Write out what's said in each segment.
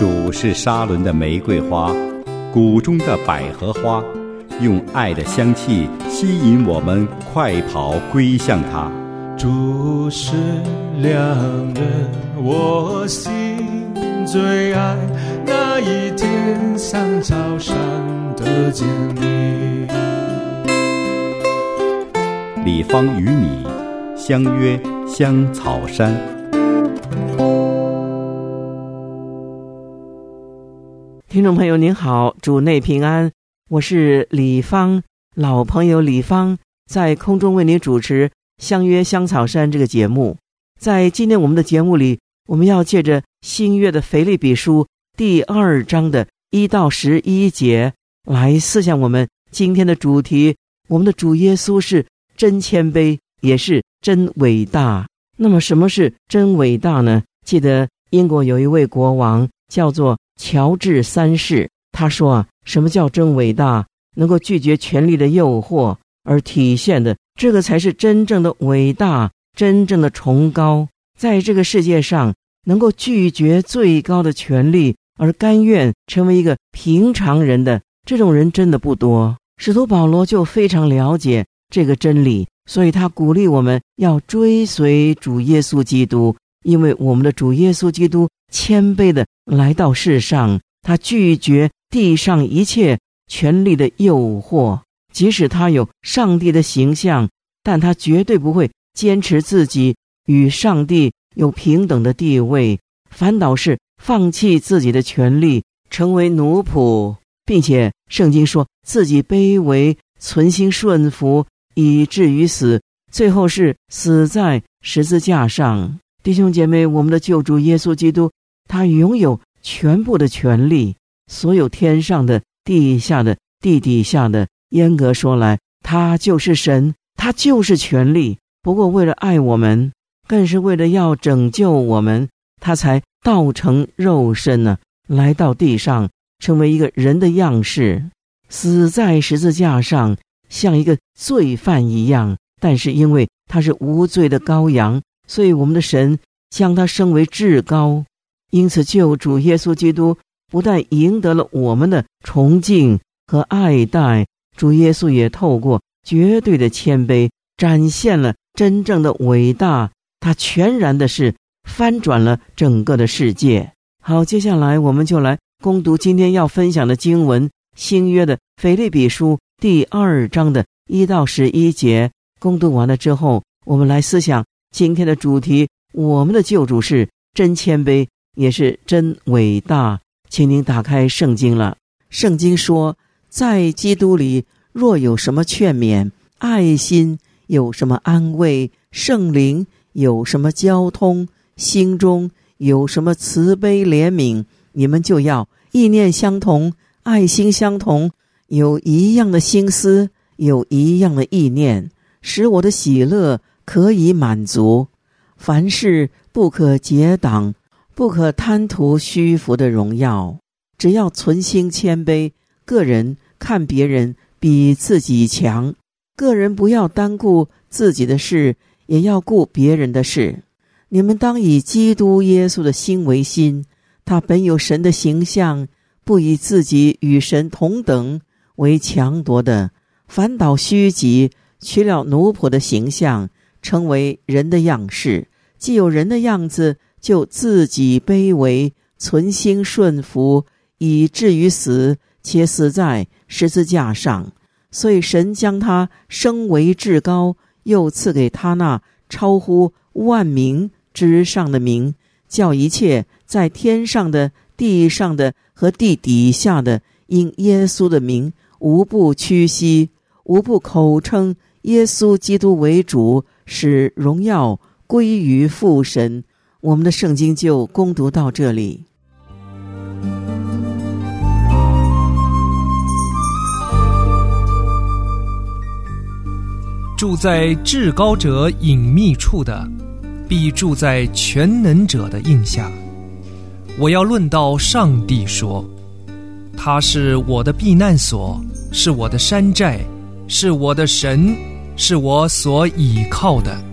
主是沙伦的玫瑰花，谷中的百合花，用爱的香气吸引我们快跑归向他。 主是良人，我心最爱，那一天像草上的坚立。 李芳与你相约香草山。 听众朋友您好，主内平安，我是李芳，老朋友李芳，在空中为您主持相约香草山这个节目。在今天我们的节目里，我们要借着新约的腓立比书第2章的1到11节来思想我们今天的主题。我们的主耶稣是真谦卑，也是真伟大。那么什么是真伟大呢？记得英国有一位国王叫做乔治3世，他说什么叫真伟大？能够拒绝权力的诱惑而体现的，这个才是真正的伟大，真正的崇高。在这个世界上，能够拒绝最高的权力而甘愿成为一个平常人的，这种人真的不多。使徒保罗就非常了解这个真理，所以他鼓励我们要追随主耶稣基督，因为我们的主耶稣基督谦卑的来到世上，他拒绝地上一切权力的诱惑，即使他有上帝的形象，但他绝对不会坚持自己与上帝有平等的地位，反倒是放弃自己的权利，成为奴仆，并且圣经说自己卑微，存心顺服，以至于死，最后是死在十字架上。弟兄姐妹，我们的救主耶稣基督，他拥有全部的权利，所有天上的、地下的、地底下的，严格说来，他就是神，他就是权力。不过为了爱我们，更是为了要拯救我们，他才道成肉身呢，来到地上，成为一个人的样式，死在十字架上，像一个罪犯一样。但是因为他是无罪的羔羊，所以我们的神将他升为至高。因此救主耶稣基督不但赢得了我们的崇敬和爱戴，主耶稣也透过绝对的谦卑展现了真正的伟大，他全然的是翻转了整个的世界。好，接下来我们就来攻读今天要分享的经文，新约的腓立比书第2章的1到11节。攻读完了之后，我们来思想今天的主题，我们的救主是真谦卑，也是真伟大。请您打开圣经了。圣经说，在基督里若有什么劝勉，爱心有什么安慰，圣灵有什么交通，心中有什么慈悲怜悯，你们就要意念相同，爱心相同，有一样的心思，有一样的意念，使我的喜乐可以满足。凡事不可结党，不可贪图虚浮的荣耀，只要存心谦卑，个人看别人比自己强，个人不要单顾自己的事，也要顾别人的事。你们当以基督耶稣的心为心，他本有神的形象，不以自己与神同等为强夺的，反倒虚己，取了奴仆的形象，成为人的样式。既有人的样子，就自己卑微，存心顺服，以至于死，且死在十字架上。所以神将他升为至高，又赐给他那超乎万名之上的名，叫一切在天上的、地上的和地底下的，因耶稣的名，无不屈膝，无不口称耶稣基督为主，使荣耀归于父神。我们的圣经就攻读到这里。 住在至高者隐秘处的，必住在全能者的印下。我要论到上帝说，他是我的避难所，是我的山寨，是我的神，是我所倚靠的。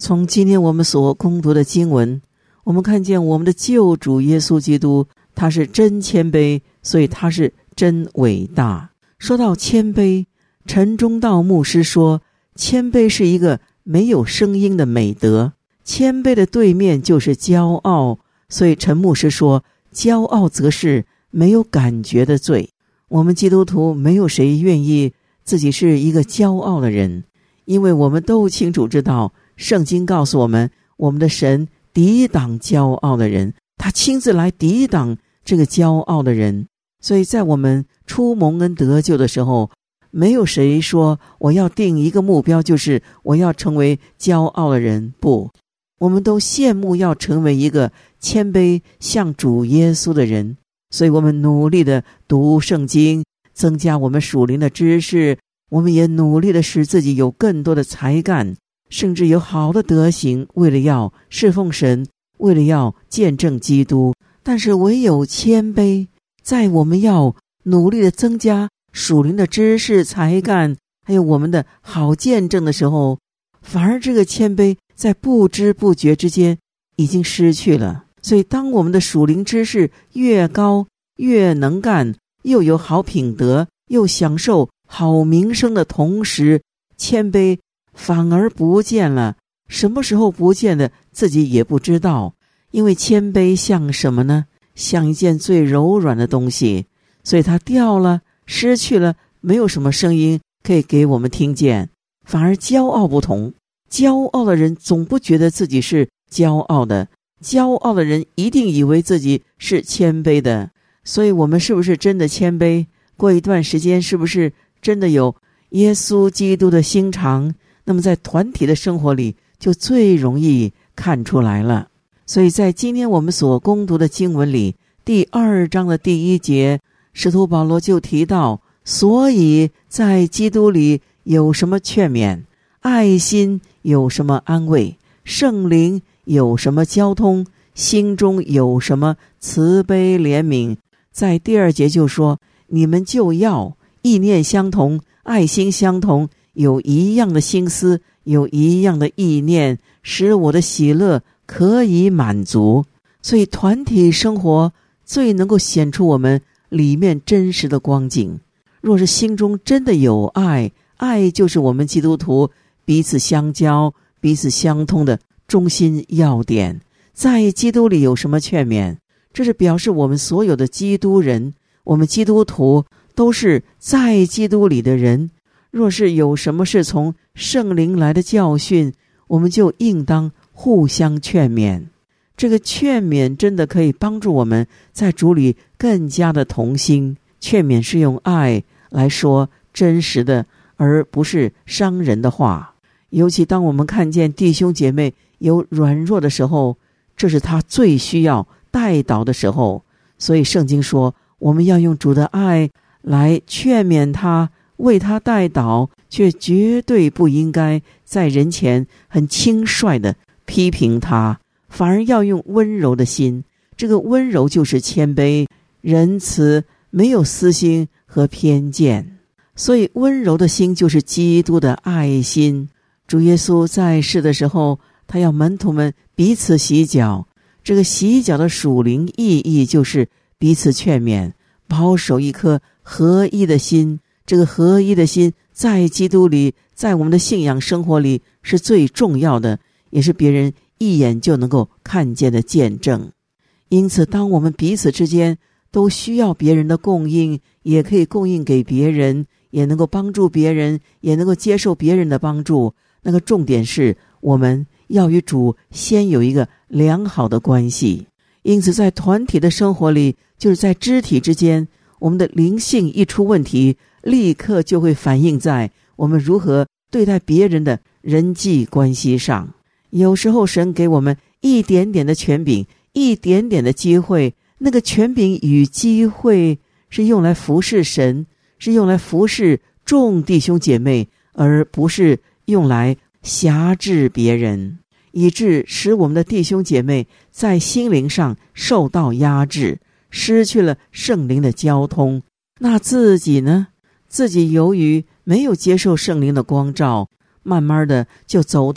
从今天我们所攻读的经文，我们看见我们的救主耶稣基督，他是真谦卑，所以他是真伟大。说到谦卑，陈忠道牧师说，谦卑是一个没有声音的美德，谦卑的对面就是骄傲，所以陈牧师说，骄傲则是没有感觉的罪。我们基督徒没有谁愿意自己是一个骄傲的人，因为我们都清楚知道，圣经告诉我们，我们的神抵挡骄傲的人，他亲自来抵挡这个骄傲的人。所以在我们初蒙恩得救的时候，没有谁说我要定一个目标，就是我要成为骄傲的人。不，我们都羡慕要成为一个谦卑像主耶稣的人。所以我们努力的读圣经，增加我们属灵的知识，我们也努力的使自己有更多的才干，甚至有好的德行，为了要侍奉神，为了要见证基督。但是唯有谦卑，在我们要努力的增加属灵的知识才干，还有我们的好见证的时候，反而这个谦卑在不知不觉之间已经失去了。所以当我们的属灵知识越高，越能干，又有好品德，又享受好名声的同时，谦卑反而不见了。什么时候不见的自己也不知道。因为谦卑像什么呢？像一件最柔软的东西，所以它掉了，失去了，没有什么声音可以给我们听见。反而骄傲不同，骄傲的人总不觉得自己是骄傲的，骄傲的人一定以为自己是谦卑的。所以我们是不是真的谦卑？过一段时间是不是真的有耶稣基督的心肠？那么在团体的生活里就最容易看出来了。所以在今天我们所攻读的经文里，第2章的第1节，使徒保罗就提到，所以在基督里有什么劝勉，爱心有什么安慰，圣灵有什么交通，心中有什么慈悲怜悯。在第2节就说，你们就要意念相同，爱心相同，有一样的心思，有一样的意念，使我的喜乐可以满足。所以团体生活最能够显出我们里面真实的光景。若是心中真的有爱，爱就是我们基督徒彼此相交，彼此相通的中心要点。在基督里有什么劝勉？这是表示我们所有的基督人，我们基督徒都是在基督里的人。若是有什么是从圣灵来的教训，我们就应当互相劝勉。这个劝勉真的可以帮助我们在主里更加的同心。劝勉是用爱来说真实的，而不是伤人的话。尤其当我们看见弟兄姐妹有软弱的时候，这是他最需要代祷的时候。所以圣经说，我们要用主的爱来劝勉他，为他代祷，却绝对不应该在人前很轻率的批评他，反而要用温柔的心。这个温柔就是谦卑、仁慈，没有私心和偏见。所以温柔的心就是基督的爱心。主耶稣在世的时候，他要门徒们彼此洗脚。这个洗脚的属灵意义就是彼此劝勉，保守一颗合一的心。这个合一的心在基督里，在我们的信仰生活里是最重要的，也是别人一眼就能够看见的见证。因此当我们彼此之间都需要别人的供应，也可以供应给别人，也能够帮助别人，也能够接受别人的帮助。那个重点是我们要与主先有一个良好的关系。因此在团体的生活里，就是在肢体之间，我们的灵性一出问题，立刻就会反映在我们如何对待别人的人际关系上。有时候神给我们一点点的权柄，一点点的机会，那个权柄与机会是用来服侍神，是用来服侍众弟兄姐妹，而不是用来辖制别人，以致使我们的弟兄姐妹在心灵上受到压制，失去了圣灵的交通。那自己呢？自己由于没有接受圣灵的光照，慢慢的就走到了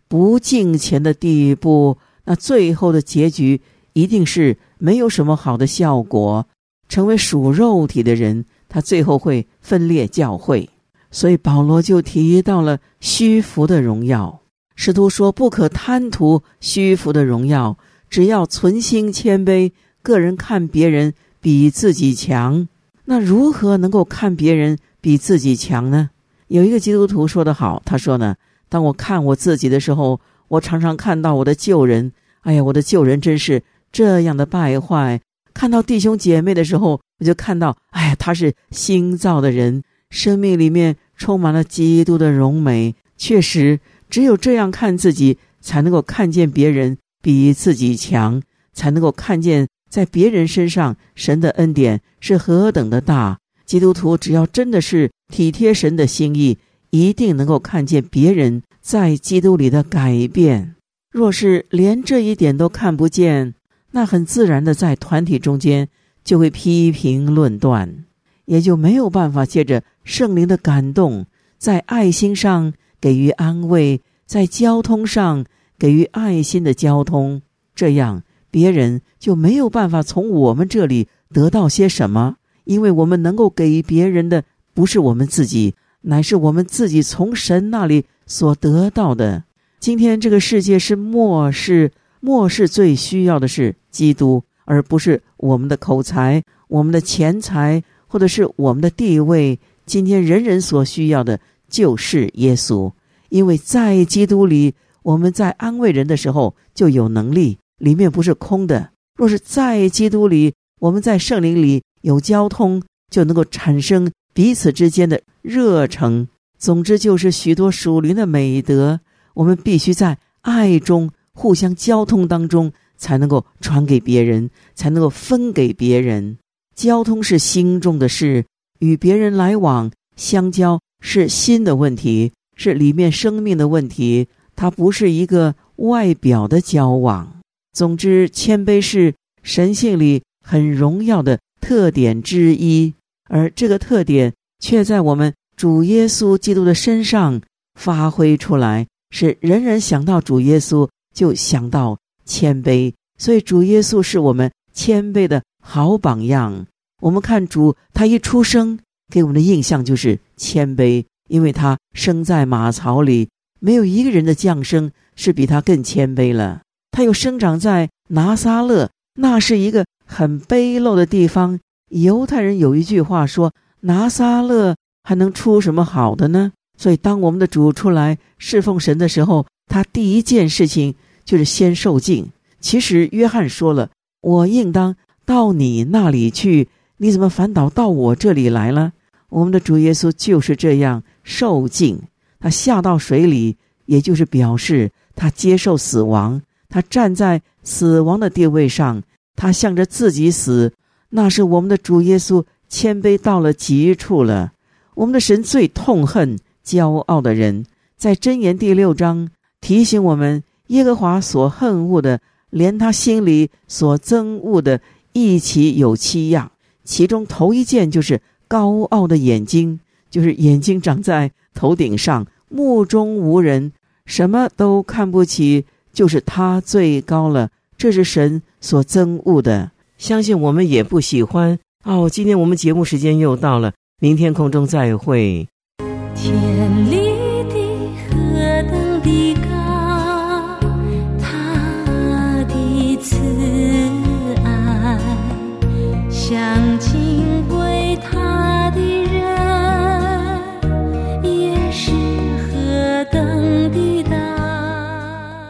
不敬虔的地步，那最后的结局一定是没有什么好的效果。成为属肉体的人，他最后会分裂教会。所以保罗就提到了虚浮的荣耀。使徒说，不可贪图虚浮的荣耀，只要存心谦卑，个人看别人比自己强。那如何能够看别人比自己强呢？有一个基督徒说得好，他说呢，当我看我自己的时候，我常常看到我的旧人，哎呀，我的旧人真是这样的败坏。看到弟兄姐妹的时候，我就看到，哎呀，他是新造的人，生命里面充满了基督的荣美。确实，只有这样看自己，才能够看见别人比自己强，才能够看见在别人身上神的恩典是何等的大。基督徒只要真的是体贴神的心意，一定能够看见别人在基督里的改变。若是连这一点都看不见，那很自然的在团体中间就会批评论断，也就没有办法借着圣灵的感动，在爱心上给予安慰，在交通上给予爱心的交通，这样别人就没有办法从我们这里得到些什么，因为我们能够给别人的不是我们自己，乃是我们自己从神那里所得到的。今天这个世界是末世最需要的是基督，而不是我们的口才，我们的钱财，或者是我们的地位。今天人人所需要的就是耶稣，因为在基督里，我们在安慰人的时候就有能力，里面不是空的。若是在基督里，我们在圣灵里有交通，就能够产生彼此之间的热诚。总之就是许多属灵的美德，我们必须在爱中互相交通当中才能够传给别人，才能够分给别人。交通是心中的事，与别人来往相交是心的问题，是里面生命的问题，它不是一个外表的交往。总之，谦卑是神性里很荣耀的特点之一，而这个特点却在我们主耶稣基督的身上发挥出来，是人人想到主耶稣就想到谦卑。所以主耶稣是我们谦卑的好榜样。我们看主，他一出生给我们的印象就是谦卑，因为他生在马槽里，没有一个人的降生是比他更谦卑了。他又生长在拿撒勒，那是一个很卑陋的地方。犹太人有一句话说，拿撒勒还能出什么好的呢？所以当我们的主出来侍奉神的时候，他第一件事情就是先受浸。其实约翰说了，我应当到你那里去，你怎么反倒到我这里来了？我们的主耶稣就是这样受浸，他下到水里，也就是表示他接受死亡，他站在死亡的地位上，他向着自己死。那是我们的主耶稣谦卑到了极处了。我们的神最痛恨骄傲的人，在箴言第6章提醒我们，耶和华所恨恶的，连他心里所憎恶的一起有7样，其中头一件就是高傲的眼睛，就是眼睛长在头顶上，目中无人，什么都看不起，就是他最高了，这是神所憎恶的。相信我们也不喜欢。今天我们节目时间又到了，明天空中再会。 天立地何等的高